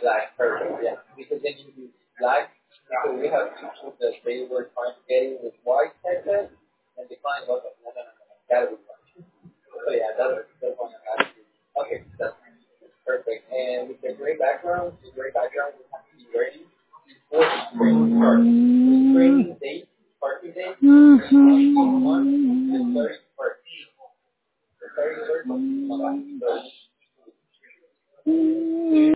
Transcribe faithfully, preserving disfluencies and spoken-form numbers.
Black, perfect, yeah. Because then you use black, because we have people that they were trying to get it with white headset, and the client was like, no, no, no, no, no, gotta be white. So yeah, that's that's one of that. Okay, that's perfect. And with the gray background, the gray background will have to be ready before the training starts. The training date, party date, is on month, the thirty-first. The thirty-first of July. So